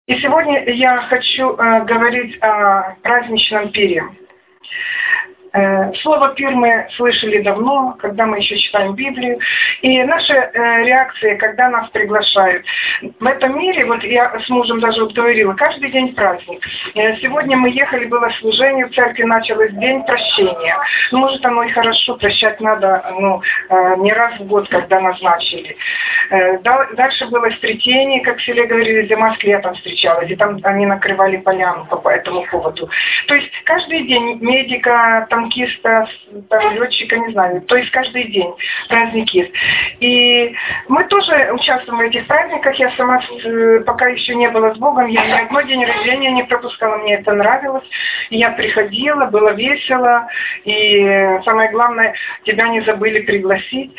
И сегодня я хочу говорить о праздничном пире. Слово «пир» мы слышали давно, когда мы еще читаем Библию. И наша реакция, когда нас приглашают. В этом мире, вот я с мужем даже вот говорила, каждый день праздник. Сегодня мы ехали, было служение, в церкви началось день прощения. Может, оно и хорошо, прощать надо не раз в год, когда назначили. Дальше было встретение, как в селе говорили, зима с летом встречалась, и там они накрывали поляну по этому поводу. То есть каждый день медика, танкиста, летчика, не знаю, то есть каждый день праздник есть. И мы тоже участвуем в этих праздниках. Я сама, пока еще не была с Богом, я ни одно день рождения не пропускала, мне это нравилось. Я приходила, было весело, и самое главное, тебя не забыли пригласить.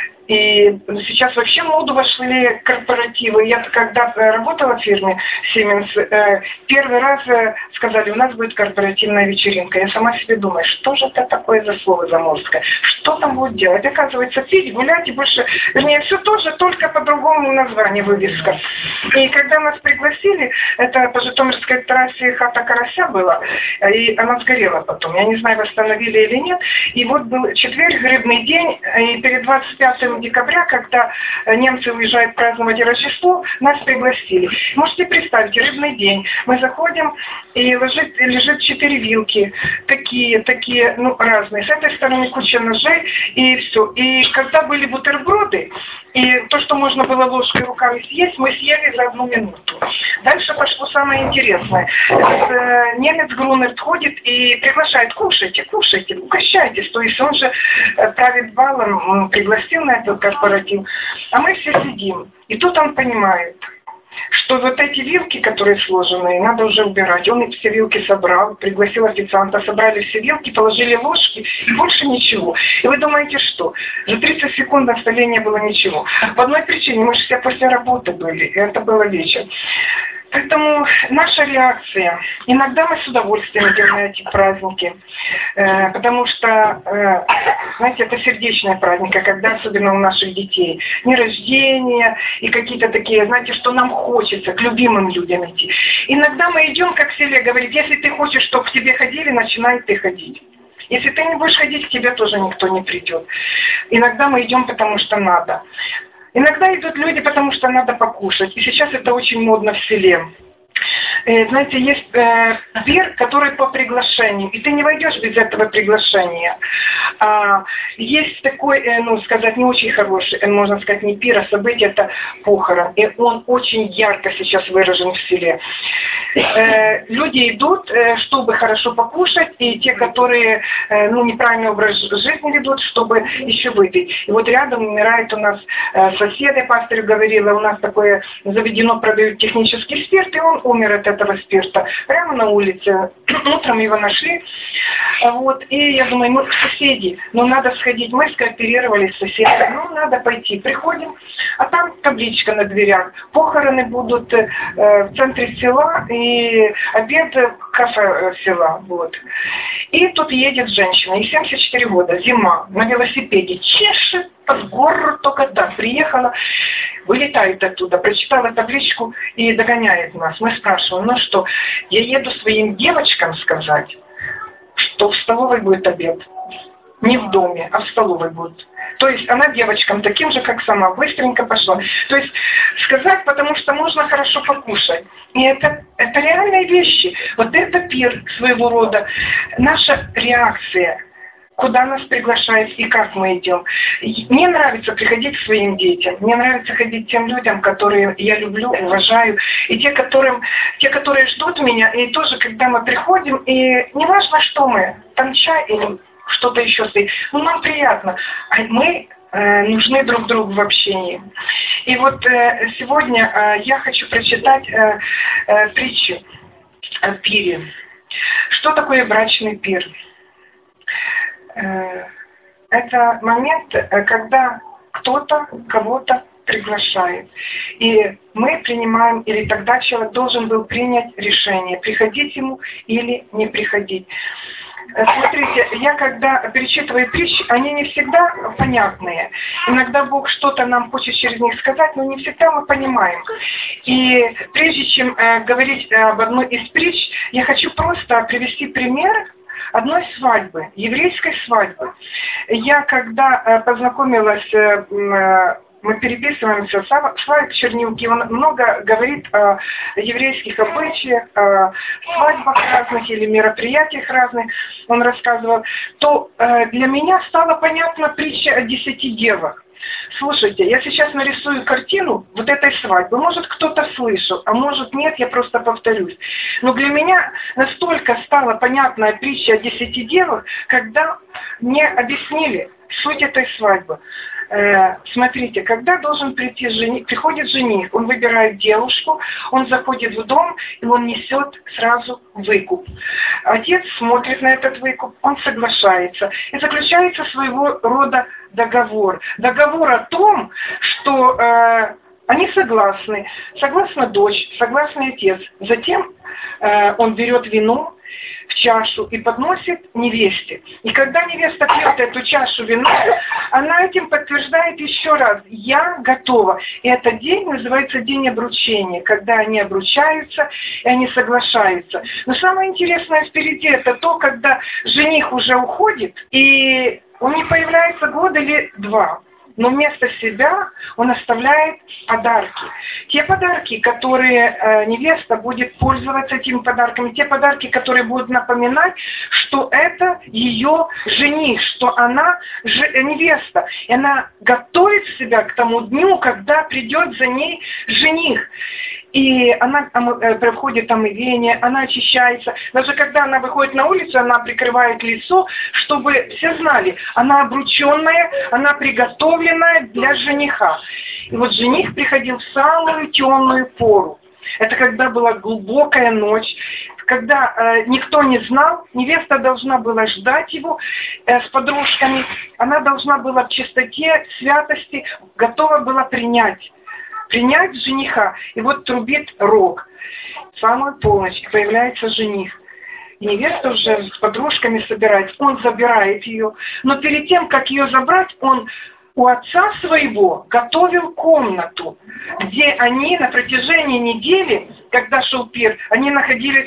И сейчас вообще в моду вошли корпоративы. Я когда работала в фирме Siemens, первый раз сказали, у нас будет корпоративная вечеринка. Я сама себе думаю, что же это такое за слово заморское? Что там будет делать? Оказывается, пить, гулять и больше... Вернее, все тоже, только по другому названию вывеска. И когда нас пригласили, это по Житомирской трассе хата Карася была, и она сгорела потом. Я не знаю, восстановили или нет. И вот был четверг, грибный день, и перед 25 декабря, когда немцы уезжают праздновать Рождество, нас пригласили. Можете представить, рыбный день. Мы заходим, и лежит 4 вилки. Такие, разные. С этой стороны куча ножей, и все. И когда были бутерброды, и то, что можно было ложкой руками съесть, мы съели за 1 минуту. Дальше пошло самое интересное. Этот немец Грунерт ходит и приглашает, кушайте, угощайтесь. То есть он же правит балом, пригласил на этот корпоратив. А мы все сидим. И тут он понимает, что вот эти вилки, которые сложенные, надо уже убирать. Он все вилки собрал, пригласил официанта, собрали все вилки, положили ложки, и больше ничего. И вы думаете, что? За 30 секунд на столе не было ничего. По одной причине, мы же все после работы были, и это было вечер. Поэтому наша реакция, иногда мы с удовольствием идем на эти праздники, потому что, знаете, это сердечные праздники, когда особенно у наших детей, дни рождения и какие-то такие, знаете, что нам хочется к любимым людям идти. Иногда мы идем, как Селия говорит, если ты хочешь, чтобы к тебе ходили, начинай ты ходить. Если ты не будешь ходить, к тебе тоже никто не придет. Иногда мы идем, потому что надо. Иногда идут люди, потому что надо покушать. И сейчас это очень модно в селе. Знаете, есть пир, который по приглашению, и ты не войдешь без этого приглашения. Есть такой, не очень хороший, можно сказать, не пир, а событие, это похорон. И он очень ярко сейчас выражен в селе. Люди идут, чтобы хорошо покушать, и те, которые неправильный образ жизни ведут, чтобы еще выпить. И вот рядом умирает у нас сосед, я пастырю говорила, у нас такое заведено, продают технический спирт, и он умер от этого спирта. Прямо на улице. Утром его нашли. Вот. И я думаю, мы соседи, но надо сходить. Мы скооперировались с соседом. Надо пойти. Приходим, а там табличка на дверях. Похороны будут в центре села, и обед в кафе села. Вот. И тут едет женщина, ей 74 года, зима, на велосипеде, чешет под гору, только так приехала, вылетает оттуда, прочитала табличку и догоняет нас. Мы спрашиваем, что, я еду своим девочкам сказать, что в столовой будет обед. Не в доме, а в столовой будет. То есть она девочкам таким же, как сама, быстренько пошла. То есть сказать, потому что можно хорошо покушать. И это реальные вещи. Вот это пир своего рода. Наша реакция, куда нас приглашают и как мы идем. Мне нравится приходить к своим детям. Мне нравится ходить к тем людям, которые я люблю, уважаю. И те, которые ждут меня. И тоже, когда мы приходим, и неважно, что мы, там чай или что-то еще стоит. Нам приятно. А мы нужны друг другу в общении. И вот сегодня я хочу прочитать притчу о пире. Что такое брачный пир? Это момент, когда кто-то кого-то приглашает. И мы принимаем, или тогда человек должен был принять решение, приходить ему или не приходить. Смотрите, я когда перечитываю притчи, они не всегда понятные. Иногда Бог что-то нам хочет через них сказать, но не всегда мы понимаем. И прежде чем говорить об одной из притч, я хочу просто привести пример одной свадьбы, еврейской свадьбы. Я когда познакомилась, мы переписываемся, Славик Чернилки, он много говорит о еврейских обычаях, о свадьбах разных или мероприятиях разных, он рассказывал, то для меня стала понятна притча о 10 девах. Слушайте, я сейчас нарисую картину вот этой свадьбы. Может, кто-то слышал, а может нет, я просто повторюсь. Но для меня настолько стала понятная притча о 10 девах, когда мне объяснили суть этой свадьбы. Смотрите, когда должен прийти жених, приходит жених, он выбирает девушку, он заходит в дом, и он несет сразу выкуп. Отец смотрит на этот выкуп, он соглашается. И заключается своего рода договор. Договор о том, что они согласны. Согласна дочь, согласный отец. Затем он берет вино в чашу и подносит невесте. И когда невеста пьет эту чашу вина, она этим подтверждает еще раз: я готова. И этот день называется день обручения, когда они обручаются и они соглашаются. Но самое интересное впереди — это то, когда жених уже уходит, и он не появляется год или два. Но вместо себя он оставляет подарки. Те подарки, которые невеста будет пользоваться этими подарками, те подарки, которые будут напоминать, что это ее жених, что она невеста. И она готовит себя к тому дню, когда придет за ней жених. И она проходит омывение, она очищается. Даже когда она выходит на улицу, она прикрывает лицо, чтобы все знали, она обрученная, она приготовленная для жениха. И вот жених приходил в самую темную пору. Это когда была глубокая ночь, когда никто не знал, невеста должна была ждать его с подружками, она должна была в чистоте, в святости, готова была принять жениха. И вот трубит рог. В самую полночь появляется жених. И невеста уже с подружками собирается. Он забирает ее. Но перед тем, как ее забрать, он у отца своего готовил комнату, где они на протяжении недели, когда шел пир, они находились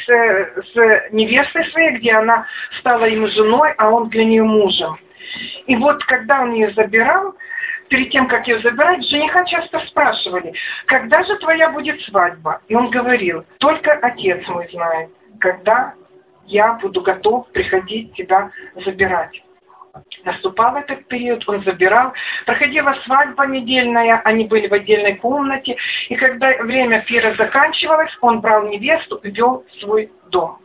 с невестой своей, где она стала ему женой, а он для нее мужем. И вот когда он ее забирал, перед тем, как ее забирать, жениха часто спрашивали: когда же твоя будет свадьба? И он говорил: только отец мой знает, когда я буду готов приходить тебя забирать. Наступал этот период, он забирал. Проходила свадьба недельная, они были в отдельной комнате. И когда время пира заканчивалось, он брал невесту и вел в свой дом.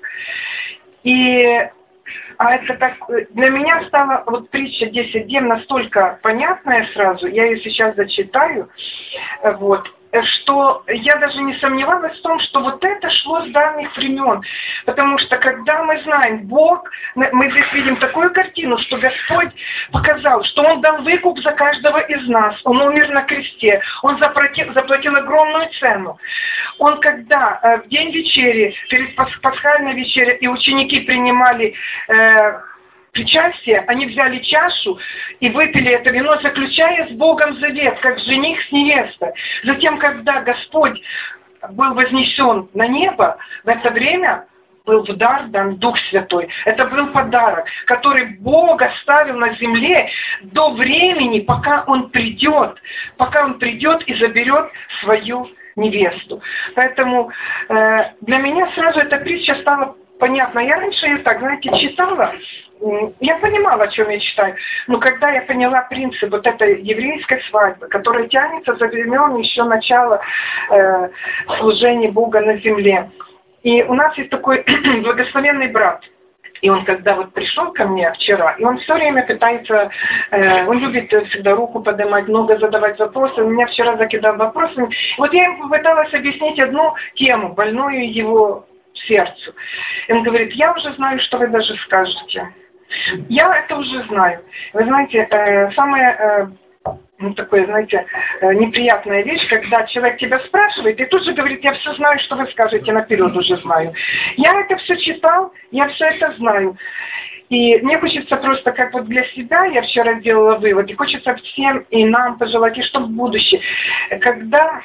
Это так, для меня стала вот притча 10 дев настолько понятная сразу, я ее сейчас зачитаю, вот, что я даже не сомневалась в том, что вот это шло с давних времен. Потому что когда мы знаем Бог, мы здесь видим такую картину, что Господь показал, что Он дал выкуп за каждого из нас. Он умер на кресте, Он заплатил огромную цену. Он когда в день вечери, перед пасхальной вечерей, и ученики принимали причастие, они взяли чашу и выпили это вино, заключая с Богом завет, как жених с невестой. Затем, когда Господь был вознесен на небо, в это время был в дар дан Дух Святой. Это был подарок, который Бог оставил на земле до времени, пока Он придет и заберет свою невесту. Поэтому для меня сразу эта притча стала понятна. Я раньше ее так, знаете, читала, я понимала, о чем я читаю, но когда я поняла принцип вот этой еврейской свадьбы, которая тянется за времен еще начала служения Бога на земле. И у нас есть такой благословенный брат. И он когда вот пришел ко мне вчера, и он все время пытается, он любит всегда руку поднимать, много задавать вопросы. Он меня вчера закидал вопросами. Вот я ему попыталась объяснить одну тему, больную его сердцу. И он говорит: я уже знаю, что вы даже скажете. Я это уже знаю. Вы знаете, самое такое, знаете, неприятная вещь, когда человек тебя спрашивает и тут же говорит: я все знаю, что вы скажете, наперед уже знаю. Я это все читал, я все это знаю. И мне хочется просто, как вот для себя, я вчера делала вывод, и хочется всем и нам пожелать, и чтобы в будущее, когда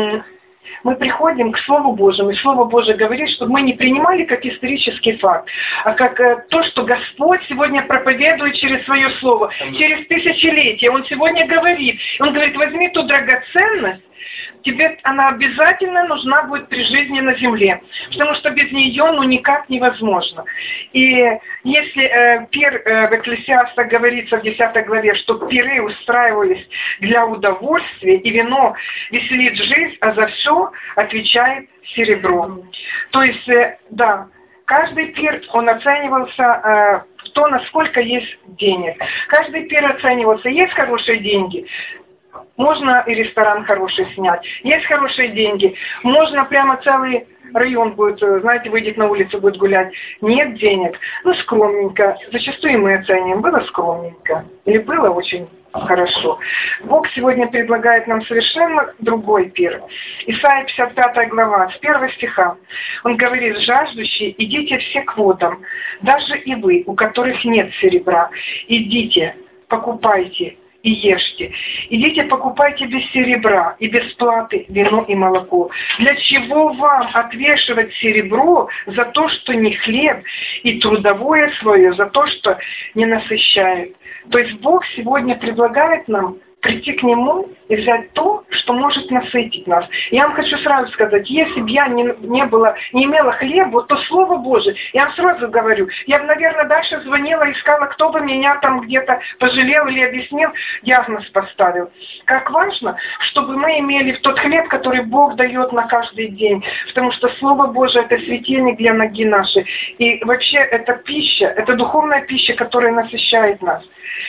мы приходим к Слову Божьему, и Слово Божие говорит, чтобы мы не принимали как исторический факт, а как то, что Господь сегодня проповедует через Свое Слово, через тысячелетия. Он сегодня говорит, Он говорит, возьми ту драгоценность, тебе она обязательно нужна будет при жизни на земле, потому что без нее никак невозможно. И если пир в Экклесиастах говорится в 10 главе, что пиры устраивались для удовольствия, и вино веселит жизнь, а за все отвечает серебро. То есть, да, каждый пир, он оценивался в то, насколько есть денег. Каждый пир оценивался, есть хорошие деньги, можно и ресторан хороший снять. Есть хорошие деньги. Можно прямо целый район будет, знаете, выйдет на улицу, будет гулять. Нет денег. Ну, скромненько. Зачастую мы оценим. Было скромненько. Или было очень хорошо. Бог сегодня предлагает нам совершенно другой пир. Исайя 55 глава, с 1 стиха. Он говорит, жаждущие, идите все к водам. Даже и вы, у которых нет серебра. Идите, покупайте и ешьте. Идите, покупайте без серебра и без платы вино и молоко. Для чего вам отвешивать серебро за то, что не хлеб, и трудовое свое за то, что не насыщает? То есть Бог сегодня предлагает нам прийти к Нему и взять то, что может насытить нас. Я вам хочу сразу сказать, если бы я не имела хлеба, то Слово Божие, я вам сразу говорю, я бы, наверное, дальше звонила, искала, кто бы меня там где-то пожалел или объяснил, диагноз поставил. Как важно, чтобы мы имели тот хлеб, который Бог дает на каждый день, потому что Слово Божие – это светильник для ноги нашей. И вообще это пища, это духовная пища, которая насыщает нас.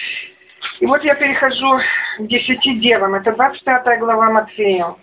И вот я перехожу к 10 девам, это 25 глава Матфея.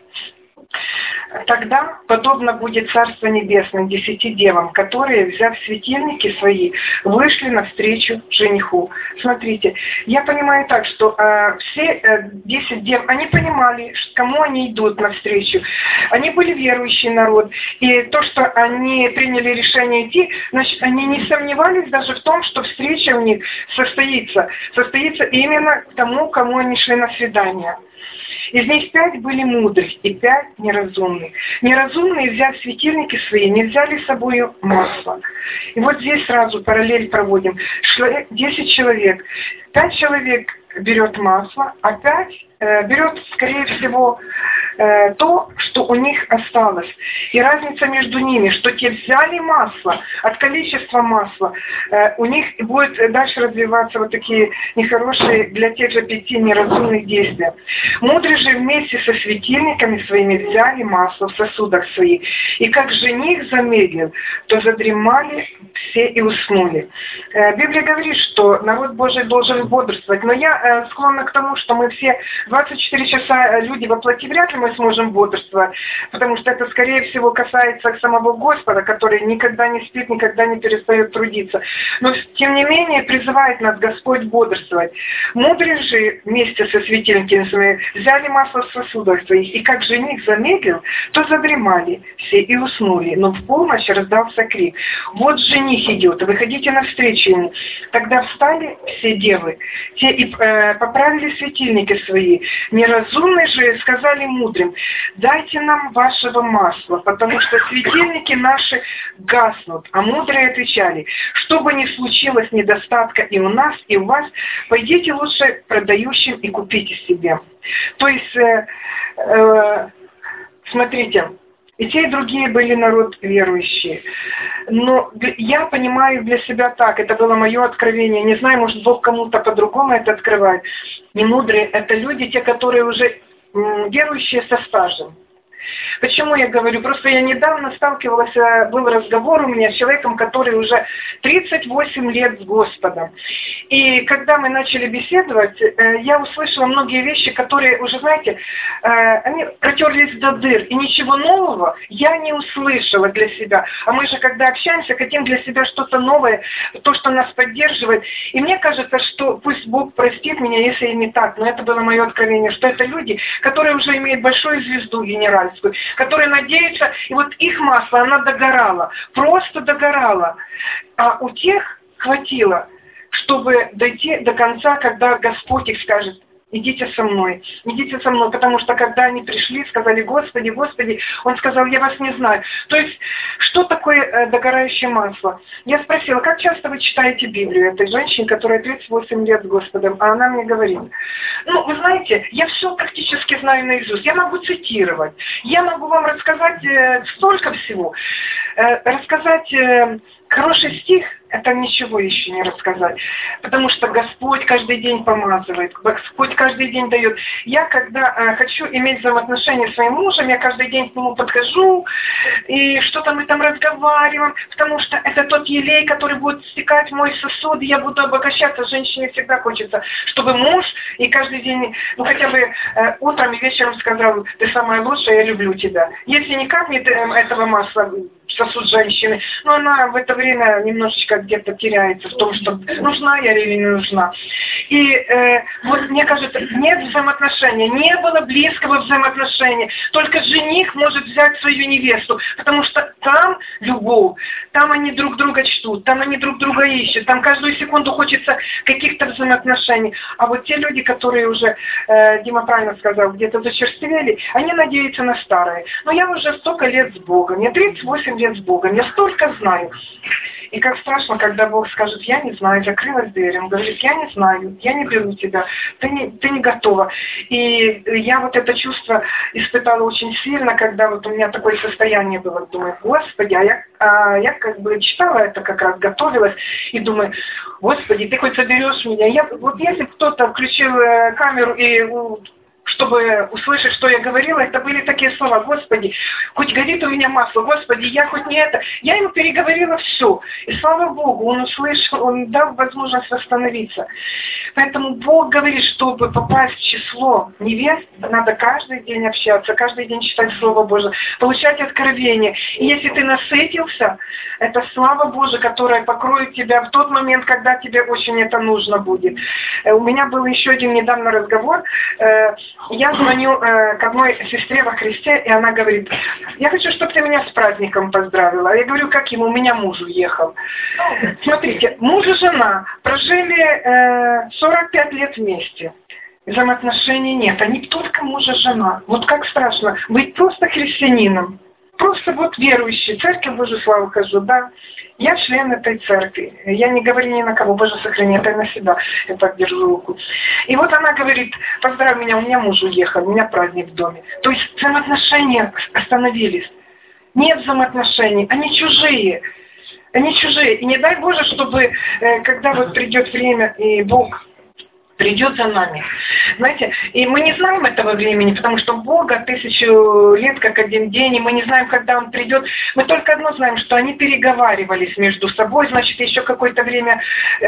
Тогда подобно будет Царство Небесное 10 девам, которые, взяв светильники свои, вышли навстречу жениху. Смотрите, я понимаю так, что все 10 дев, они понимали, кому они идут навстречу. Они были верующий народ, и то, что они приняли решение идти, значит, они не сомневались даже в том, что встреча у них состоится именно к тому, кому они шли на свидание. Из них 5 были мудрых и 5 неразумных. Неразумные, взяв светильники свои, не взяли с собой масло. И вот здесь сразу параллель проводим. 10 человек. 5 человек берет масло, а 5 берет, скорее всего, то, что у них осталось. И разница между ними, что те взяли масло, от количества масла, у них будет дальше развиваться вот такие нехорошие для тех же 5 неразумных действия. Мудрые же вместе со светильниками своими взяли масло в сосудах своих. И как жених замедлил, то задремали все и уснули. Библия говорит, что народ Божий должен бодрствовать, но я склонна к тому, что мы все 24 часа люди во плоти вряд ли мы сможем бодрствовать, потому что это, скорее всего, касается самого Господа, который никогда не спит, никогда не перестает трудиться. Но, тем не менее, призывает нас Господь бодрствовать. Мудрые же вместе со светильниками своими взяли масло в сосудах своих, и как жених замедлил, то задремали все и уснули. Но в полночь раздался крик: «Вот жених идет, выходите навстречу ему». Тогда встали все девы, те и поправили светильники свои. Неразумные же сказали мудрым: «Дайте нам вашего масла, потому что светильники наши гаснут». А мудрые отвечали: «Что бы ни случилось недостатка и у нас, и у вас, пойдите лучше продающим и купите себе». То есть, смотрите, и те, и другие были народ верующие. Но я понимаю для себя так, это было мое откровение. Не знаю, может, Бог кому-то по-другому это открывает. Не мудрые – это люди, те, которые уже верующие со стажем. Почему я говорю? Просто я недавно сталкивалась, был разговор у меня с человеком, который уже 38 лет с Господом. И когда мы начали беседовать, я услышала многие вещи, которые уже, знаете, они протерлись до дыр. И ничего нового я не услышала для себя. А мы же, когда общаемся, хотим для себя что-то новое, то, что нас поддерживает. И мне кажется, что пусть Бог простит меня, если и не так, но это было мое откровение, что это люди, которые уже имеют большую звезду генеральскую, которые надеются, и вот их масло, она догорала, просто догорала. А у тех хватило чтобы дойти до конца, когда Господь их скажет: идите со мной, потому что когда они пришли, сказали: Господи, Господи, Он сказал: я вас не знаю. То есть, что такое догорающее масло? Я спросила: как часто вы читаете Библию этой женщине, которая 38 лет с Господом? А она мне говорит: ну, вы знаете, я все практически знаю наизусть, я могу цитировать, я могу вам рассказать столько всего, рассказать хороший стих, это ничего еще не рассказать, потому что Господь каждый день помазывает, Господь каждый день дает. Я, когда хочу иметь взаимоотношения с своим мужем, я каждый день к нему подхожу, и что-то мы там разговариваем, потому что это тот елей, который будет стекать в мой сосуд, и я буду обогащаться. Женщине всегда хочется, чтобы муж и каждый день, ну хотя бы утром и вечером сказал: ты самая лучшая, я люблю тебя. Если не капнет этого масла в сосуд женщины, но она в это время немножечко где-то теряется в том, что нужна я или не нужна. И вот мне кажется, нет взаимоотношения, не было близкого взаимоотношения. Только жених может взять свою невесту, потому что там любовь, там они друг друга чтут, там они друг друга ищут, там каждую секунду хочется каких-то взаимоотношений. А вот те люди, которые уже, Дима правильно сказал, где-то зачерствели, они надеются на старое. Но я уже столько лет с Богом, мне 38 лет с Богом, я столько знаю. И как страшно, когда Бог скажет: я не знаю, закрылась дверь. Он говорит: я не знаю, я не беру тебя, ты не готова. И я вот это чувство испытала очень сильно, когда вот у меня такое состояние было. Думаю: Господи, я как бы читала это, как раз готовилась, и думаю: Господи, ты хоть заберешь меня. Вот если бы кто-то включил камеру и чтобы услышать, что я говорила, это были такие слова: Господи, хоть горит у меня масло, Господи, я хоть не это. Я ему переговорила все. И слава Богу, он услышал, он дал возможность восстановиться. Поэтому Бог говорит, чтобы попасть в число невест, надо каждый день общаться, каждый день читать Слово Божие, получать откровение. И если ты насытился, это слава Божия, которая покроет тебя в тот момент, когда тебе очень это нужно будет. У меня был еще один недавно разговор. Я звоню к одной сестре во Христе, и она говорит: я хочу, чтобы ты меня с праздником поздравила. Я говорю: каким? У меня муж уехал. Смотрите, муж и жена прожили 45 лет вместе. Взаимоотношений нет. Они только муж и жена. Вот как страшно быть просто христианином. Просто вот верующий. Церковь Божью славу хожу, да. Я член этой церкви. Я не говорю ни на кого, Боже, сохрани, это на себя. Я так держу руку. И вот она говорит: поздравь меня, у меня муж уехал, у меня праздник в доме. То есть взаимоотношения остановились. Нет взаимоотношений, они чужие. Они чужие. И не дай Боже, чтобы, когда вот придет время, и Бог придет за нами. Знаете, и мы не знаем этого времени, потому что у Бога 1000 лет как один день, и мы не знаем, когда Он придет. Мы только одно знаем, что они переговаривались между собой, значит, еще какое-то время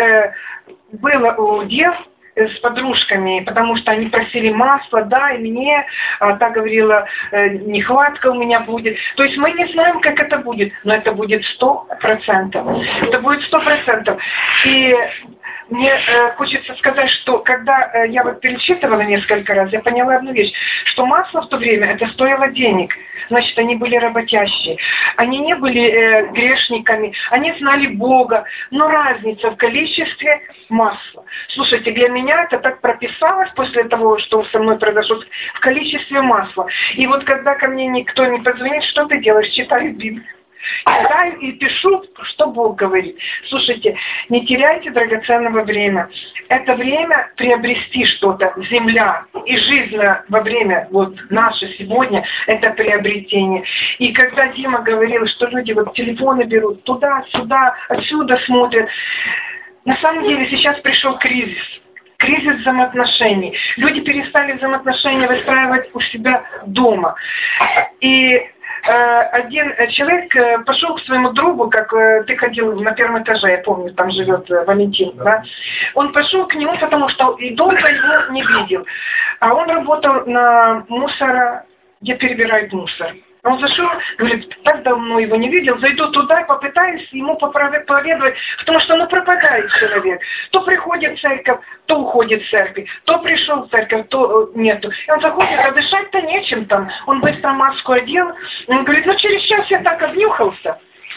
было у дев с подружками, потому что они просили масла, да, и мне, а та говорила: нехватка у меня будет. То есть мы не знаем, как это будет, но это будет 100%. Это будет 100%. И мне хочется сказать, что когда я вот перечитывала несколько раз, я поняла одну вещь, что масло в то время это стоило денег. Значит, они были работящие. Они не были грешниками, они знали Бога. Но разница в количестве масла. Слушайте, для меня это так прописалось после того, что со мной произошло, в количестве масла. И вот когда ко мне никто не позвонит: что ты делаешь? Читаю Библию. Читаю и пишу, что Бог говорит. Слушайте, не теряйте драгоценного время. Это время приобрести что-то, земля и жизнь во время вот наше сегодня, это приобретение. И когда Дима говорил, что люди вот телефоны берут туда-сюда, отсюда смотрят, на самом деле сейчас пришел кризис. Кризис взаимоотношений. Люди перестали взаимоотношения выстраивать у себя дома. И один человек пошел к своему другу, как ты ходил на первом этаже, я помню, там живет Валентин, да? Он пошел к нему, потому что и долго его не видел. А он работал на мусора, где перебирают мусор. Он зашел, говорит: так давно его не видел, зайду туда и попытаюсь ему поведать, потому что пропадает человек. То приходит в церковь, то уходит в церковь, то пришел в церковь, то нету. И он заходит, а дышать-то нечем там. Он быстро маску одел, он говорит: через час я так обнюхался.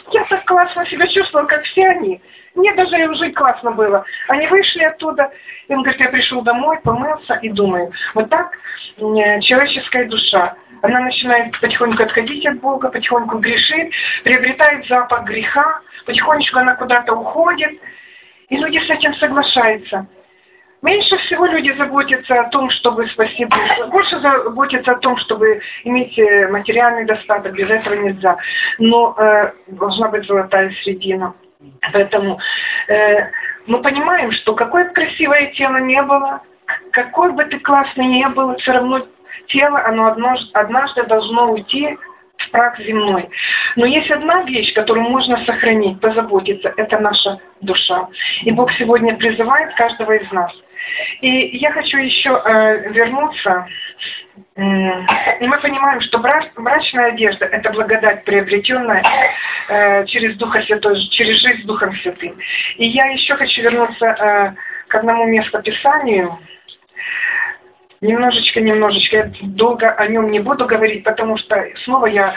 Я так классно себя чувствовала, как все они. Мне даже жить классно было. Они вышли оттуда, и он говорит, я пришел домой, помылся и думаю, вот так человеческая душа, она начинает потихоньку отходить от Бога, потихоньку грешит, приобретает запах греха, потихонечку она куда-то уходит, и люди с этим соглашаются. Меньше всего люди заботятся о том, чтобы спасти душу. Больше заботятся о том, чтобы иметь материальный достаток. Без этого нельзя. Но должна быть золотая середина. Поэтому мы понимаем, что какое бы красивое тело не было, какой бы ты классный не был, все равно тело, оно однажды должно уйти в прах земной. Но есть одна вещь, которую можно сохранить, позаботиться, это наша душа. И Бог сегодня призывает каждого из нас. И я хочу еще вернуться. И мы понимаем, что брачная одежда – это благодать, приобретенная через Духа Святого, через жизнь с Духом Святым. И я еще хочу вернуться к одному местописанию. Немножечко, я долго о нем не буду говорить, потому что снова я,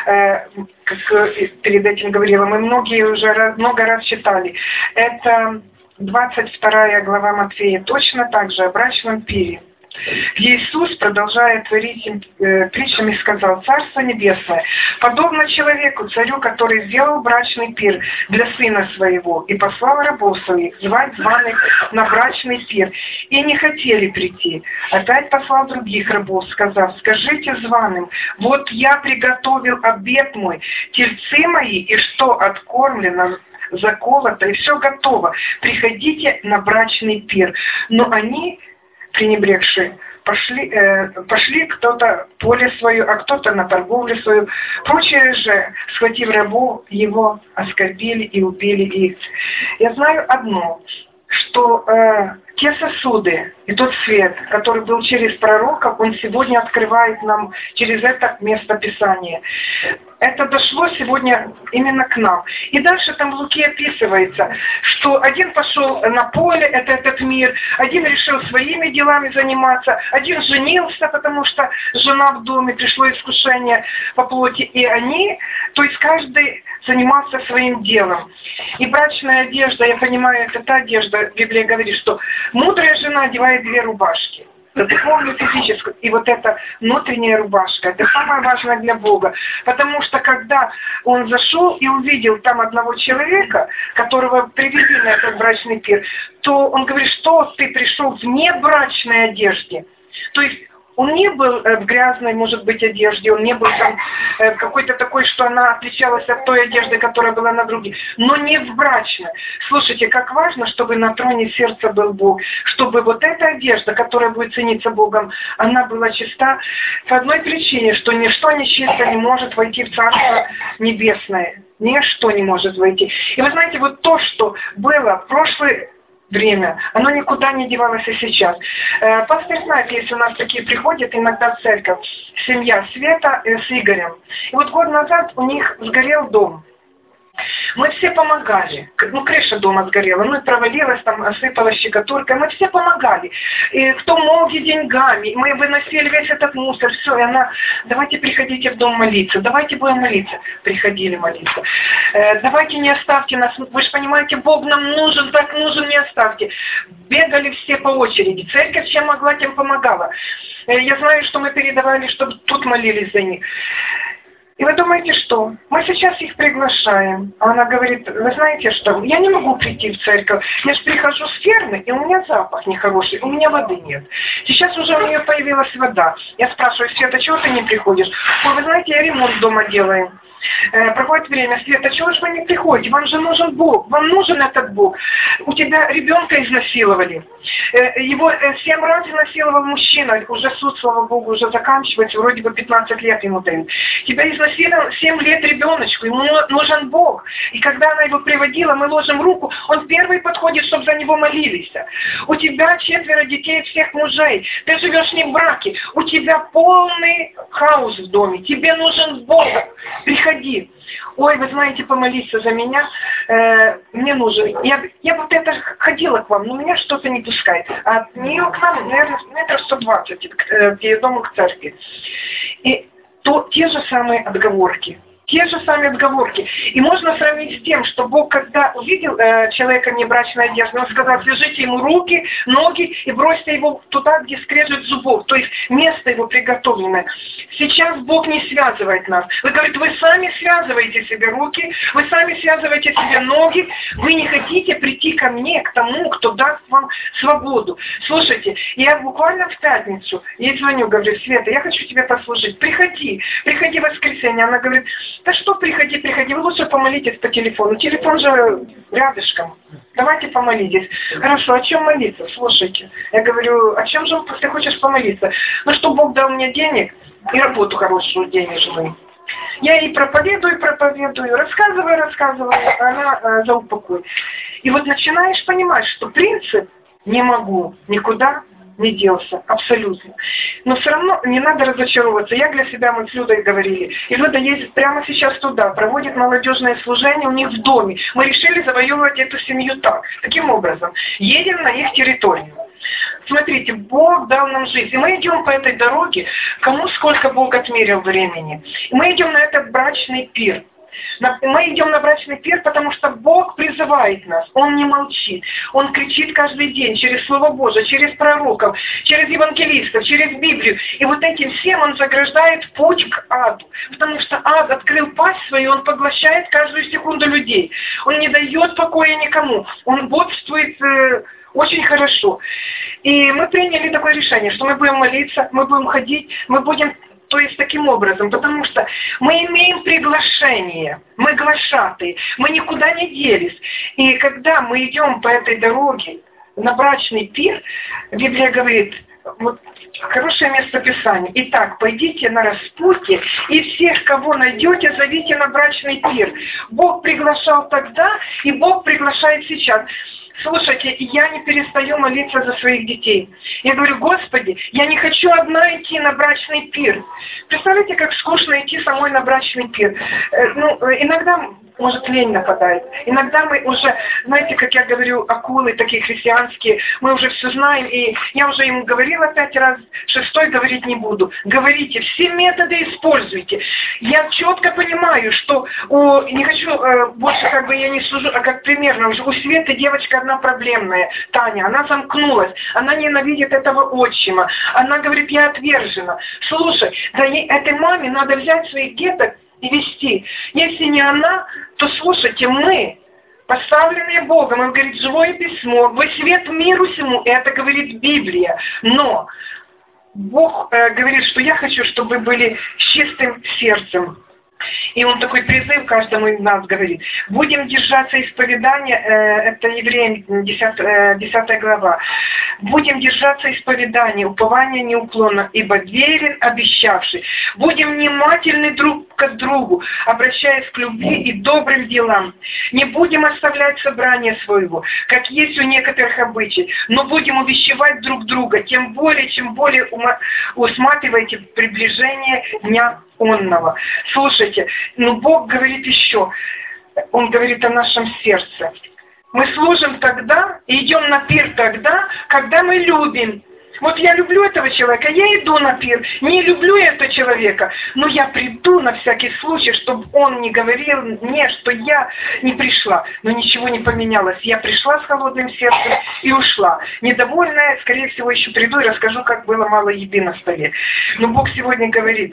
как перед этим говорила, мы много раз читали. Это 22 глава Матфея, точно так же о брачном пире. Иисус, продолжая творить притчами, сказал: «Царство небесное подобно человеку, царю, который сделал брачный пир для сына своего и послал рабов своих звать званых на брачный пир, и не хотели прийти. Опять послал других рабов, сказав: скажите званым, вот я приготовил обед мой, тельцы мои, и что откормлено, заколото, и все готово. Приходите на брачный пир». Но они, пренебрегшие, пошли кто-то в поле свое, а кто-то на торговлю свою. Прочие же, схватив рабов его, оскорбили и убили их. Я знаю одно, что те сосуды и тот свет, который был через пророков, он сегодня открывает нам через это место Писания. Это дошло сегодня именно к нам. И дальше там в Луке описывается, что один пошел на поле, это этот мир, один решил своими делами заниматься, один женился, потому что жена в доме, пришло искушение по плоти, и они, то есть каждый занимался своим делом. И брачная одежда, я понимаю, это та одежда, Библия говорит, что мудрая жена одевает 2 рубашки. Духовную, физическую. И вот эта внутренняя рубашка, это самое важное для Бога. Потому что когда он зашел и увидел там одного человека, которого привели на этот брачный пир, то он говорит, что ты пришел в небрачной одежде. То есть он не был в грязной, может быть, одежде, он не был там какой-то такой, что она отличалась от той одежды, которая была на других, но не в брачной. Слушайте, как важно, чтобы на троне сердца был Бог, чтобы вот эта одежда, которая будет цениться Богом, она была чиста по одной причине, что ничто нечисто не может войти в Царство Небесное. Ничто не может войти. И вы знаете, вот то, что было в прошлое время, оно никуда не девалось и сейчас. Пастор знает, если у нас такие приходят иногда в церковь, семья Света с Игорем. И вот год назад у них сгорел дом. Мы все помогали. Крыша дома сгорела, и провалилась, там осыпалась щекотурка. Мы все помогали. И кто мог, и деньгами. Мы выносили весь этот мусор, все. И она: давайте приходите в дом молиться, давайте будем молиться. Приходили молиться. Давайте не оставьте нас. Вы же понимаете, Бог нам нужен, так нужен, не оставьте. Бегали все по очереди. Церковь чем могла, тем помогала. Я знаю, что мы передавали, чтобы тут молились за них. И вы думаете, что? Мы сейчас их приглашаем. А она говорит: вы знаете что, я не могу прийти в церковь. Я же прихожу с фермы, и у меня запах нехороший, у меня воды нет. Сейчас уже у нее появилась вода. Я спрашиваю: Света, чего ты не приходишь? Ой, вы знаете, я ремонт дома делаю. Проходит время: Света, чего же вы не приходите? Вам же нужен Бог, вам нужен этот Бог. У тебя ребенка изнасиловали. Его 7 раз изнасиловал мужчина. Уже суд, слава Богу, уже заканчивается, вроде бы 15 лет ему дают. Тебя изнасиловал 7 лет ребеночку, ему нужен Бог. И когда она его приводила, мы ложим руку, он первый подходит, чтобы за него молились. У тебя 4 детей всех мужей, ты живешь не в браке, у тебя полный хаос в доме, тебе нужен Бог. Приходи. Ой, вы знаете, помолиться за меня, мне нужен. Я вот это ходила к вам, но меня что-то не пускает. А от нее к нам, наверное, метров 120 к ее дому, к церкви. И те же самые отговорки. Те же самые отговорки. И можно сравнить с тем, что Бог, когда увидел человека в небрачной одежде, Он сказал, свяжите ему руки, ноги и бросьте его туда, где скрежет зубов, то есть место его приготовленное. Сейчас Бог не связывает нас. Вы говорите, вы сами связываете себе руки, вы сами связываете себе ноги, вы не хотите прийти ко мне, к тому, кто даст вам свободу. Слушайте, я буквально в пятницу, ей звоню, говорю, Света, я хочу тебе послужить, приходи в воскресенье. Она говорит, да что приходи, вы лучше помолитесь по телефону. Телефон же рядышком. Давайте помолитесь. Хорошо, о чем молиться? Слушайте. Я говорю, о чем же ты хочешь помолиться? Ну, что Бог дал мне денег и работу хорошую, денежную. Я ей проповедую, рассказываю, она за упокой. И вот начинаешь понимать, что принцип «не могу» никуда не делся, абсолютно. Но все равно не надо разочаровываться. Я для себя, мы с Людой говорили, и Люда ездит прямо сейчас туда, проводит молодежное служение у них в доме. Мы решили завоевывать эту семью таким образом. Едем на их территорию. Смотрите, Бог дал нам жизнь. И мы идем по этой дороге, кому сколько Бог отмерил времени. И мы идем на этот брачный пир. Мы идем на брачный пир, потому что Бог призывает нас. Он не молчит. Он кричит каждый день через Слово Божие, через пророков, через евангелистов, через Библию. И вот этим всем Он заграждает путь к аду. Потому что ад открыл пасть свою, он поглощает каждую секунду людей. Он не дает покоя никому. Он бодствует очень хорошо. И мы приняли такое решение, что мы будем молиться, мы будем ходить, мы будем... То есть таким образом, потому что мы имеем приглашение, мы глашатые, мы никуда не делись. И когда мы идем по этой дороге на брачный пир, Библия говорит, вот хорошее местописание. Итак, пойдите на распутье и всех, кого найдете, зовите на брачный пир. Бог приглашал тогда, и Бог приглашает сейчас. Слушайте, я не перестаю молиться за своих детей. Я говорю, Господи, я не хочу одна идти на брачный пир. Представляете, как скучно идти самой на брачный пир. Иногда, может, лень нападает. Иногда мы уже, знаете, как я говорю, акулы такие христианские, мы уже все знаем, и я уже им говорила 5 раз, 6-й говорить не буду. Говорите, все методы используйте. Я четко понимаю, что не хочу, больше как бы я не сужу, а как примерно, уже у Светы девочка одна проблемная, Таня, она замкнулась, она ненавидит этого отчима, она говорит, я отвержена. Слушай, да этой маме надо взять своих деток и вести. Если не она, то слушайте, мы, поставленные Богом, Он говорит, живое письмо, вы свет миру всему, это говорит Библия. Но Бог говорит, что я хочу, чтобы вы были с чистым сердцем. И Он такой призыв каждому из нас говорит. Будем держаться исповедания, это Евреям 10 глава. Будем держаться исповедания, упования неуклонно, ибо верен обещавший. Будем внимательны друг к другу, обращаясь к любви и добрым делам. Не будем оставлять собрание своего, как есть у некоторых обычаев, но будем увещевать друг друга, чем более усматривайте приближение дня онного. Слушайте, Бог говорит еще, Он говорит о нашем сердце. Мы служим тогда и идем на пир тогда, когда мы любим. Вот я люблю этого человека, я иду на пир. Не люблю этого человека, но я приду на всякий случай, чтобы он не говорил мне, что я не пришла. Но ничего не поменялось. Я пришла с холодным сердцем и ушла. Недовольная, скорее всего, еще приду и расскажу, как было мало еды на столе. Но Бог сегодня говорит,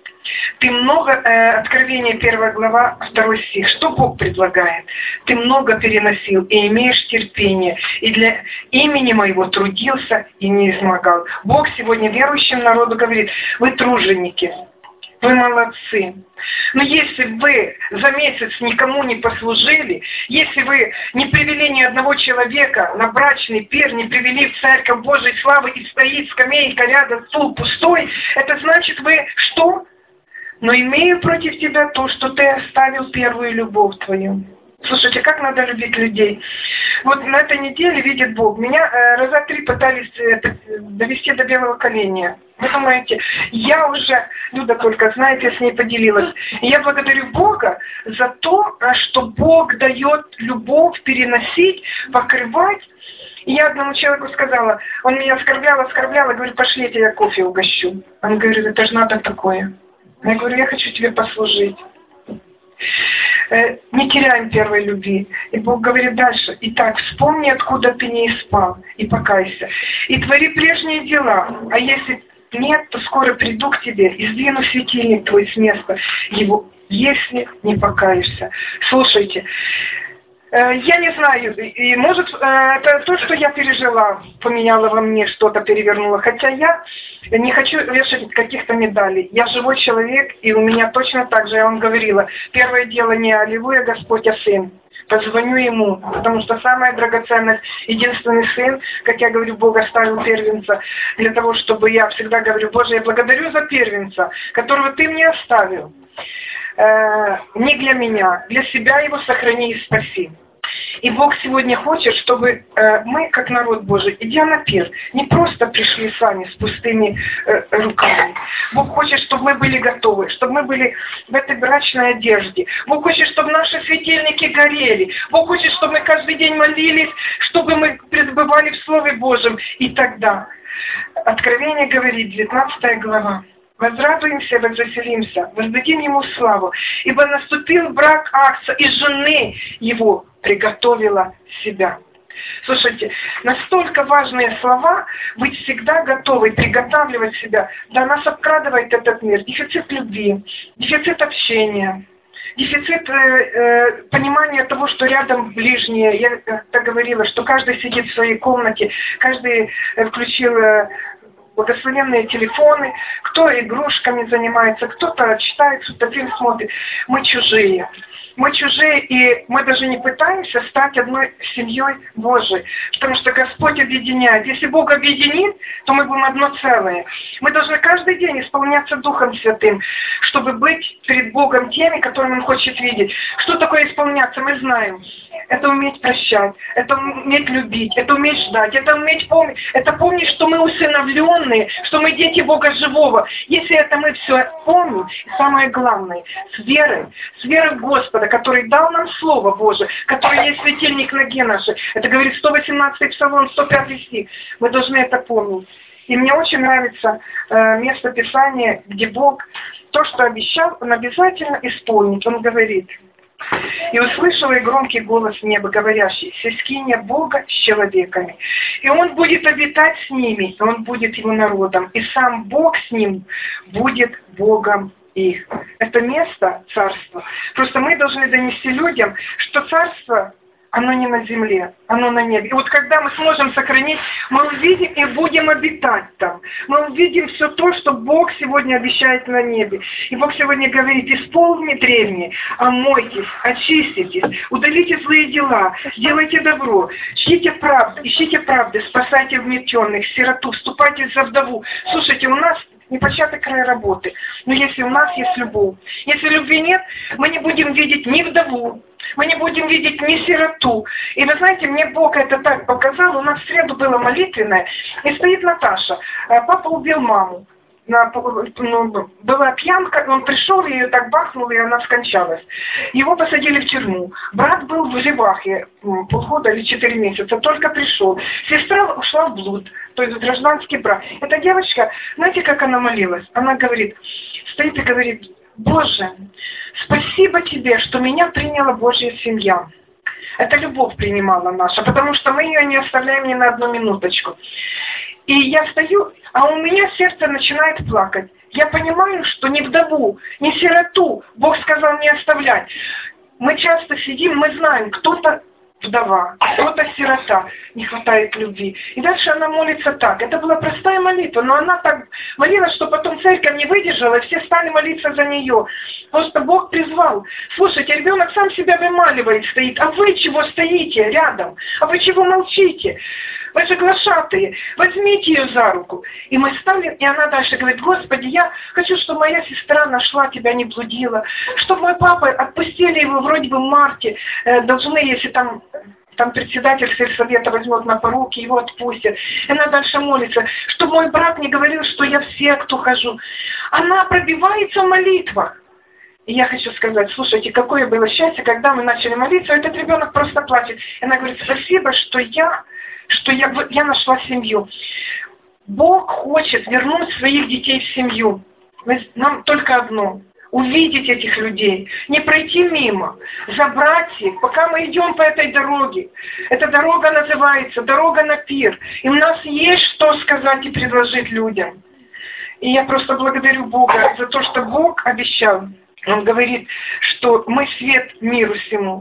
ты много, Откровение 1 глава, 2 стих, что Бог предлагает? Ты много переносил и имеешь терпение, и для имени моего трудился и не изнемогал. Бог сегодня верующим народу говорит, вы труженики, вы молодцы. Но если вы за месяц никому не послужили, если вы не привели ни одного человека на брачный пир, не привели в Церковь Божией славы и стоит скамейка рядом, стул пустой, это значит вы что? Но имею против тебя то, что ты оставил первую любовь твою. Слушайте, как надо любить людей. Вот на этой неделе видит Бог. Меня раза 3 пытались довести до белого коленя. Вы думаете, я уже, Люда только знает, я с ней поделилась. И я благодарю Бога за то, что Бог дает любовь переносить, покрывать. И я одному человеку сказала, он меня оскорблял, говорит, пошли, я тебя кофе угощу. Он говорит, это же надо такое. Я говорю, я хочу тебе послужить. не теряем первой любви. И Бог говорит дальше: итак, вспомни, откуда ты не спал, и покайся. И твори прежние дела, а если нет, то скоро приду к тебе и сдвину светильник твой с места его, если не покаешься. Слушайте, я не знаю, и может это то, что я пережила, поменяло во мне что-то, перевернуло. Хотя я не хочу вешать каких-то медалей. Я живой человек, и у меня точно так же, я вам говорила, первое дело не аллилуйя, Господь, а Сын. Позвоню Ему, потому что самая драгоценность, единственный Сын, как я говорю, Бог оставил первенца, для того, чтобы я всегда говорю: Боже, я благодарю за первенца, которого Ты мне оставил. Не для меня, для себя его сохрани и спаси. И Бог сегодня хочет, чтобы мы, как народ Божий, идя на пир, не просто пришли сами с пустыми руками. Бог хочет, чтобы мы были готовы, чтобы мы были в этой брачной одежде. Бог хочет, чтобы наши светильники горели. Бог хочет, чтобы мы каждый день молились, чтобы мы пребывали в Слове Божьем. И тогда Откровение говорит, 19 глава: возрадуемся, возвеселимся, воздадим Ему славу, ибо наступил брак Агнца, и жены Его приготовила себя. Слушайте, настолько важные слова, быть всегда готовой, приготавливать себя. Да, нас обкрадывает этот мир. Дефицит любви, дефицит общения, дефицит понимания того, что рядом ближние. Я так говорила, что каждый сидит в своей комнате, каждый включил благословенные телефоны, кто игрушками занимается, кто-то читает, кто-то фильм смотрит. Мы чужие. Мы чужие, и мы даже не пытаемся стать одной семьей Божией, потому что Господь объединяет. Если Бог объединит, то мы будем одно целое. Мы должны каждый день исполняться Духом Святым, чтобы быть перед Богом теми, которыми Он хочет видеть. Что такое исполняться, мы знаем. Это уметь прощать, это уметь любить, это уметь ждать, это уметь помнить. Это помнить, что мы усыновленные, что мы дети Бога живого. Если это мы все помним, и самое главное, с верой в Господа, который дал нам Слово Божие, который есть светильник ноги нашей. Это говорит 118-й Псалом, 105 стих. Мы должны это помнить. И мне очень нравится место Писания, где Бог то, что обещал, Он обязательно исполнит. Он говорит: «И услышал я громкий голос неба, говорящий: сескиня Бога с человеками. И Он будет обитать с ними, и Он будет его народом, и сам Бог с ним будет Богом их». Это место царства. Просто мы должны донести людям, что царство, оно не на земле, оно на небе. И вот когда мы сможем сохранить, мы увидим и будем обитать там. Мы увидим все то, что Бог сегодня обещает на небе. И Бог сегодня говорит: исполни древние, омойтесь, очиститесь, удалите злые дела, сделайте добро, ищите правды, спасайте угнетенных, сироту, вступайте за вдову. Слушайте, у нас непочатый край работы. Но если у нас есть любовь, если любви нет, мы не будем видеть ни вдову, мы не будем видеть ни сироту. И вы знаете, мне Бог это так показал. У нас в среду было молитвенное, и стоит Наташа. Папа убил маму. Была пьянка, он пришел, и ее так бахнул, и она скончалась. Его посадили в тюрьму. Брат был в Живахе полгода или 4 месяца, только пришел. Сестра ушла в блуд, то есть гражданский брак. Эта девочка, знаете, как она молилась? Она говорит, стоит и говорит: Боже, спасибо Тебе, что меня приняла Божья семья. Это любовь принимала наша, потому что мы ее не оставляем ни на одну минуточку. И я стою, а у меня сердце начинает плакать. Я понимаю, что ни вдову, ни сироту Бог сказал не оставлять. Мы часто сидим, мы знаем, кто-то вдова, кто-то сирота, не хватает любви. И дальше она молится так. Это была простая молитва, но она так молилась, что потом церковь не выдержала, и все стали молиться за нее. Просто Бог призвал. Слушайте, ребенок сам себя вымаливает, стоит. А вы чего стоите рядом? А вы чего молчите? Вы же глашатые, возьмите ее за руку. И мы стали, и она дальше говорит: Господи, я хочу, чтобы моя сестра нашла Тебя, не блудила, чтобы мой папа, отпустили его вроде бы в марте, должны, если там председатель сельсовета возьмет на поруки, его отпустят. И она дальше молится, чтобы мой брат не говорил, что я в секту хожу. Она пробивается в молитвах. И я хочу сказать, слушайте, какое было счастье, когда мы начали молиться, этот ребенок просто плачет. И она говорит: спасибо, что я нашла семью. Бог хочет вернуть своих детей в семью. Нам только одно. увидеть этих людей, не пройти мимо, забрать их, пока мы идем по этой дороге. Эта дорога называется «Дорога на пир». И у нас есть что сказать и предложить людям. И я просто благодарю Бога за то, что Бог обещал. Он говорит, что мы свет миру всему.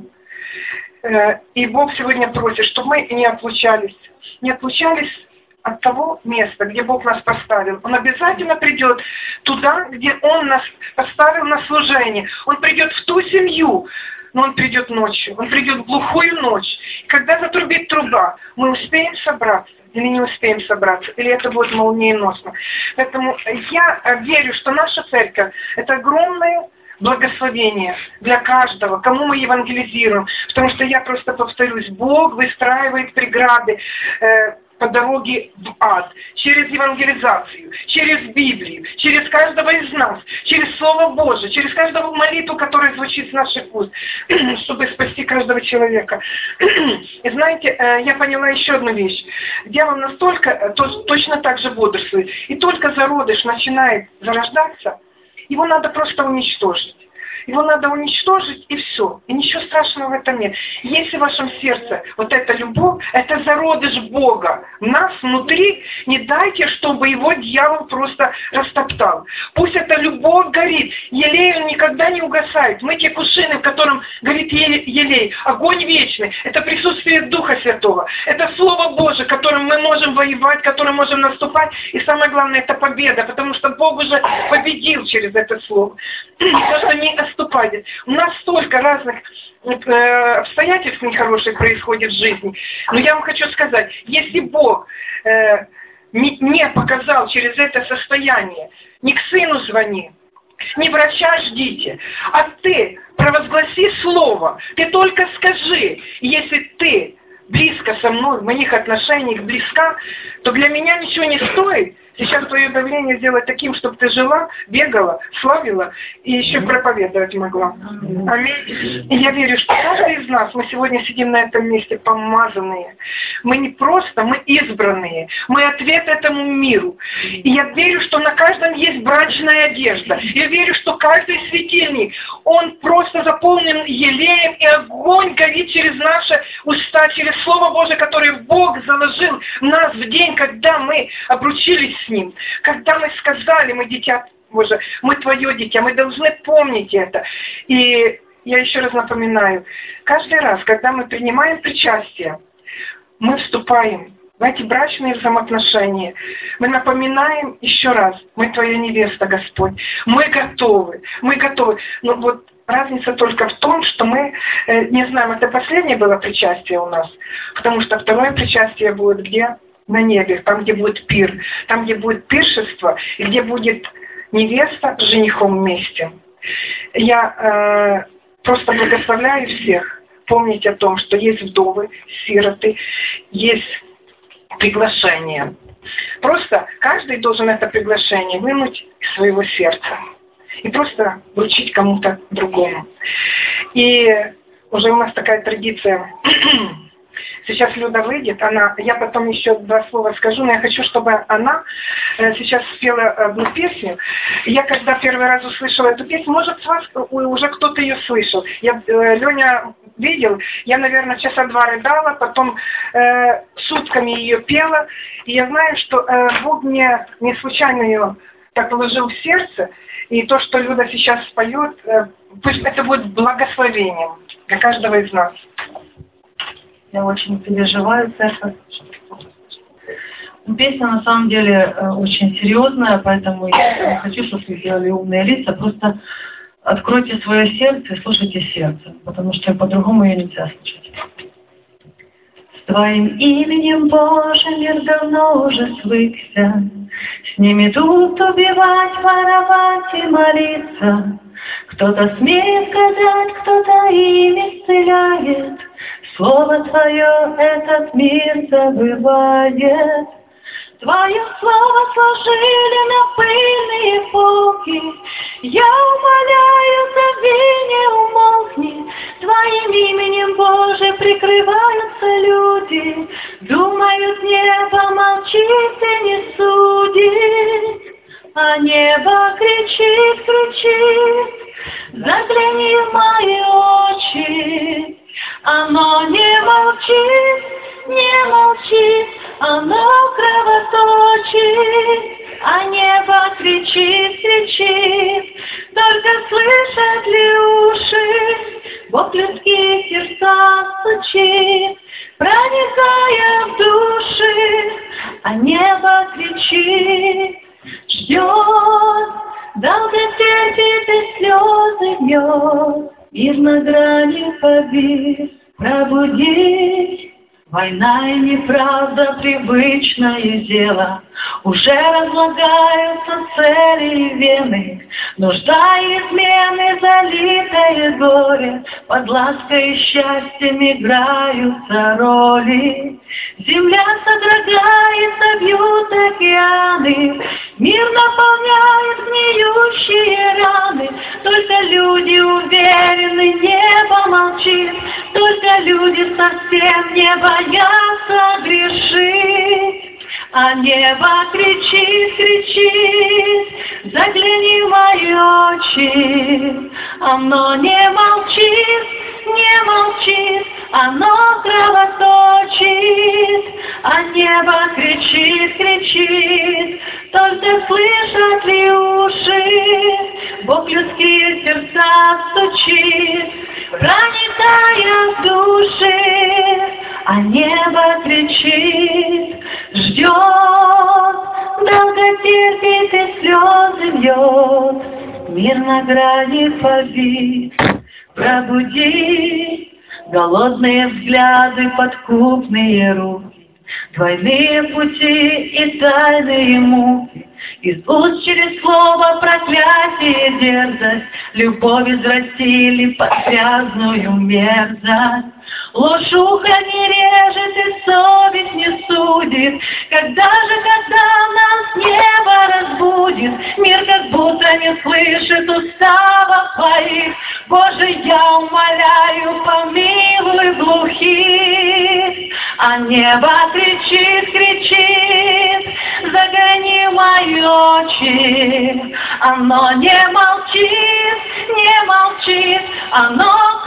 И Бог сегодня просит, чтобы мы не отлучались от того места, где Бог нас поставил. Он обязательно придет туда, где Он нас поставил на служение. Он придет в ту семью, но Он придет ночью. Он придет в глухую ночь. И когда затрубит труба, мы успеем собраться или не успеем собраться, или это будет молниеносно. Поэтому я верю, что наша церковь – это огромное благословение для каждого, кому мы евангелизируем. Потому что я просто повторюсь, Бог выстраивает преграды по дороге в ад, через евангелизацию, через Библию, через каждого из нас, через Слово Божие, через каждую молитву, которая звучит с наших уст, чтобы спасти каждого человека. И знаете, я поняла еще одну вещь. Дьявол настолько, точно так же бодрствует, и только зародыш начинает зарождаться, его надо просто уничтожить. Его надо уничтожить, и все. И ничего страшного в этом нет. Если в вашем сердце вот эта любовь, это зародыш Бога в нас внутри, не дайте, чтобы его дьявол просто растоптал. Пусть эта любовь горит. Елей он никогда не угасает. Мы те кувшины, в котором горит елей. Огонь вечный. Это присутствие Духа Святого. Это Слово Божие, которым мы можем воевать, которым можем наступать. И самое главное, это победа, потому что Бог уже победил через это Слово. То, что не оступает. У нас столько разных обстоятельств нехороших происходит в жизни. Но я вам хочу сказать, если Бог не показал через это состояние, не к сыну звони, не врача ждите, а ты провозгласи слово, ты только скажи, если ты близко со мной, в моих отношениях близка, то для меня ничего не стоит сейчас твое давление сделать таким, чтобы ты жила, бегала, славила и еще проповедовать могла. Аминь. И я верю, что каждый из нас, мы сегодня сидим на этом месте помазанные. Мы не просто, мы избранные. Мы ответ этому миру. И я верю, что на каждом есть брачная одежда. Я верю, что каждый светильник, он просто заполнен елеем, и огонь горит через наши уста, через Слово Божие, которое Бог заложил в нас в день, когда мы обручились с Ним. Когда мы сказали, мы дитя Боже, мы Твое дитя, мы должны помнить это. И я еще раз напоминаю, каждый раз, когда мы принимаем причастие, мы вступаем в эти брачные взаимоотношения. Мы напоминаем еще раз, мы Твоя невеста, Господь. Мы готовы, мы готовы. Но вот разница только в том, что мы не знаем, это последнее было причастие у нас, потому что второе причастие будет где? На небе, там, где будет пир, там, где будет пиршество, и где будет невеста с женихом вместе. Я просто благословляю всех помнить о том, что есть вдовы, сироты, есть приглашение. Просто каждый должен это приглашение вынуть из своего сердца и просто вручить кому-то другому. И уже у нас такая традиция. Сейчас Люда выйдет, я потом еще два слова скажу, но я хочу, чтобы она сейчас спела одну песню. Я когда первый раз услышала эту песню, может, с вас уже кто-то ее слышал. Леня видел, я, наверное, часа два рыдала, потом сутками ее пела. И я знаю, что Бог мне не случайно ее так положил в сердце. И то, что Люда сейчас споет, пусть это будет благословением для каждого из нас. Я очень переживаю это. Песня на самом деле очень серьезная, поэтому я не хочу, чтобы вы делали умные лица. Просто откройте свое сердце и слушайте сердце, потому что по-другому ее нельзя слушать. С Твоим именем, Боже, мир давно уже свыкся. С ними тут убивать, воровать и молиться. Кто-то смеет сказать, кто-то ими исцеляет. Слово Твое этот мир забывает. Твое слово сложили на пыльные полки. Я умоляю, зови, не умолкни. Твоим именем, Боже, прикрываются люди. Думают, небо молчит и не судит. А небо небо кричит, кричит, загляни в мои очи. Оно не молчит, не молчит, оно кровоточит, а небо кричит, кричит, только слышат ли уши, Бог людские сердца стучит, проникая в души, а небо кричит, ждет, долго терпит и слезы льет, мир на грани побед, пробудить. Война и неправда, привычное дело, уже разлагаются цели и вены, нужда и измены, залитое горе, под лаской и счастьем играются роли. Земля содрогается, бьют океаны, мир наполняет гниющие раны, только люди уверены, небо молчит, только люди совсем не боятся грешить. А небо кричит, кричит, загляни в мои очи. Оно не молчит, не молчит, оно кровоточит. А небо кричит, кричит, только слышат ли уши, Бог людские сердца стучит, проникая в души, а небо кричит, ждет, долго терпит и слезы льет, мир на грани побит, пробуди голодные взгляды, подкупные руки, двойные пути и тайные муки. Из уст через слово проклятие и дерзость, любовь извратили под грязную мерзость. Ложь ухо не режет и совесть не судит, когда нас небо разбудит, мир как будто не слышит уставов твоих. Боже, я умоляю, помилуй глухих. А небо кричит, кричит, загляни в мои очи. Оно не молчит, не молчит, оно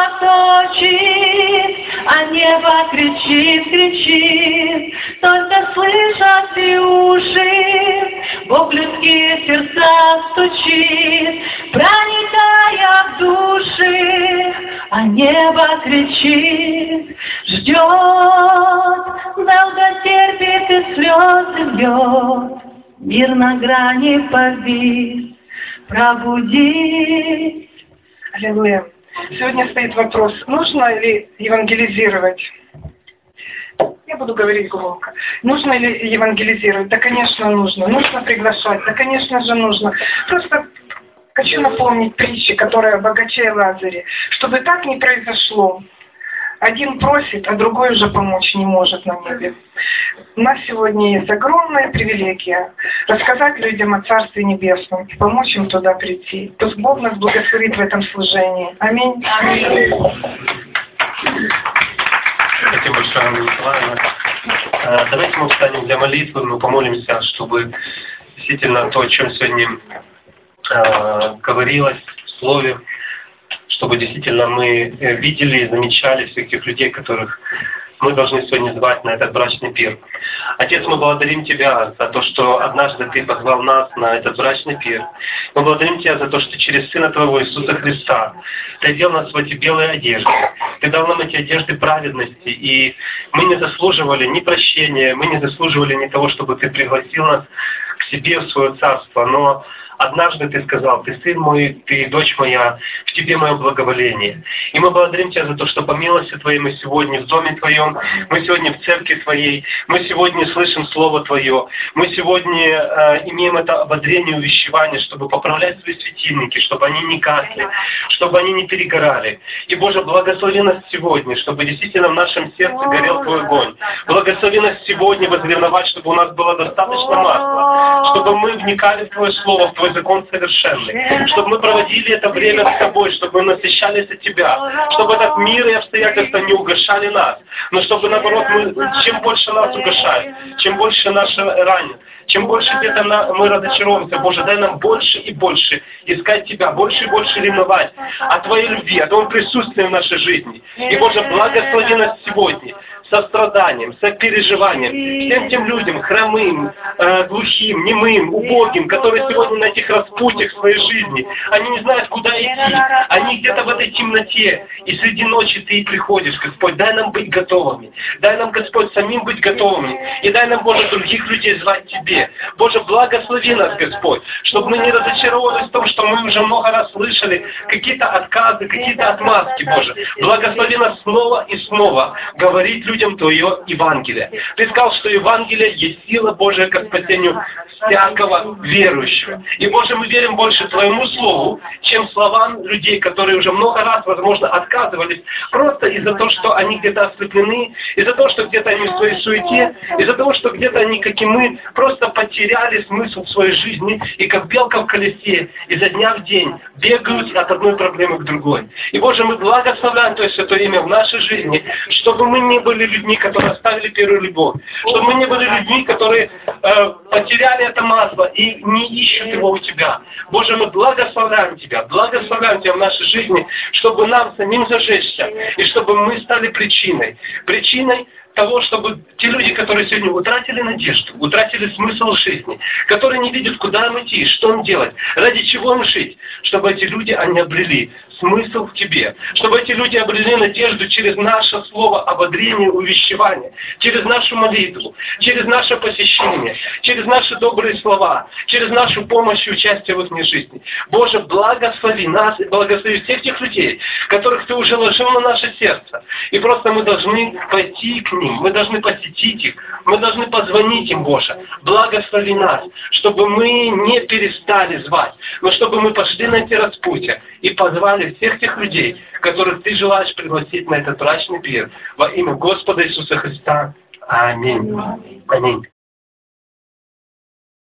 кровоточит, а небо кричит, кричит, только слышат ли уши, Бог людские сердца стучит, проникая в души, а небо кричит, ждет, долго терпит и слезы льет, мир на грани побит, пробудить. Аллилуйя. Сегодня стоит вопрос, нужно ли евангелизировать? Я буду говорить громко. Нужно ли евангелизировать? Да, конечно, нужно. Нужно приглашать? Да, конечно же, нужно. Просто хочу напомнить притчи, которые о богаче и Лазаре, чтобы так не произошло. Один просит, а другой уже помочь не может на небе. У нас сегодня есть огромная привилегия рассказать людям о Царстве Небесном и помочь им туда прийти. Пусть Бог нас благословит в этом служении. Аминь. Аминь. Спасибо большое, Анна Николаевна. Давайте мы встанем для молитвы, мы помолимся, чтобы действительно то, о чем сегодня говорилось в Слове, чтобы действительно мы видели и замечали всех тех людей, которых мы должны сегодня звать на этот брачный пир. Отец, мы благодарим Тебя за то, что однажды Ты позвал нас на этот брачный пир. Мы благодарим Тебя за то, что через Сына Твоего Иисуса Христа Ты одел нас в эти белые одежды. Ты дал нам эти одежды праведности, и мы не заслуживали ни прощения, мы не заслуживали ни того, чтобы Ты пригласил нас к себе в свое царство, но однажды Ты сказал: Ты сын мой, Ты дочь моя, в Тебе мое благоволение. И мы благодарим Тебя за то, что по милости Твоей мы сегодня в доме Твоем, мы сегодня в церкви Твоей, мы сегодня слышим Слово Твое, мы сегодня имеем это ободрение, увещевание, чтобы поправлять свои светильники, чтобы они не гасли, чтобы они не перегорали. И, Боже, благослови нас сегодня, чтобы действительно в нашем сердце горел Твой огонь. Благослови нас сегодня возревновать, чтобы у нас было достаточно масла, чтобы мы вникали в Твое Слово, в Твой Твой закон совершенный, чтобы мы проводили это время с Тобой, чтобы мы насыщались от Тебя, чтобы этот мир и обстоятельства не угошали нас, но чтобы, наоборот, чем больше нас угошает, чем больше нас ранит, чем больше где-то мы разочаровываемся, Боже, дай нам больше и больше искать Тебя, больше и больше ревновать о Твоей любви, о Твоем присутствии в нашей жизни. И, Боже, благослови нас сегодня состраданием, сопереживанием всем тем людям, хромым, глухим, немым, убогим, которые сегодня на этих распутьях своей жизни, они не знают, куда идти, они где-то в этой темноте, и среди ночи Ты и приходишь, Господь, дай нам быть готовыми, дай нам, Господь, самим быть готовыми, и дай нам, Боже, других людей звать Тебе. Боже, благослови нас, Господь, чтобы мы не разочаровывались в том, что мы уже много раз слышали какие-то отказы, какие-то отмазки, Боже. Благослови нас снова и снова говорить людям Твое Евангелие. Ты сказал, что Евангелие есть сила Божия к спасению всякого верующего. И, Боже, мы верим больше Твоему Слову, чем словам людей, которые уже много раз, возможно, отказывались, просто из-за того, что они где-то ослеплены, из-за того, что где-то они в своей суете, из-за того, что где-то они, как и мы, просто потеряли смысл в своей жизни, и как белка в колесе, изо дня в день бегают от одной проблемы к другой. И, Боже, мы благословляем Твое святое имя в нашей жизни, чтобы мы не были людьми, которые оставили первую любовь, чтобы мы не были людьми, которые потеряли это масло и не ищут его у Тебя. Боже, мы благословляем Тебя в нашей жизни, чтобы нам самим зажечься, и чтобы мы стали причиной того, чтобы те люди, которые сегодня утратили надежду, утратили смысл жизни, которые не видят, куда им идти, что им делать, ради чего им жить, чтобы эти люди, они обрели смысл в Тебе, чтобы эти люди обрели надежду через наше слово ободрения, увещевания, через нашу молитву, через наше посещение, через наши добрые слова, через нашу помощь и участие в их жизни. Боже, благослови нас и благослови всех тех людей, которых Ты уже ложил на наше сердце. И просто мы должны пойти к ним, мы должны посетить их, мы должны позвонить им, Боже. Благослови нас, чтобы мы не перестали звать, но чтобы мы пошли на эти распутья и позвали всех тех людей, которых Ты желаешь пригласить на этот брачный пир. Во имя Господа Иисуса Христа. Аминь. Аминь.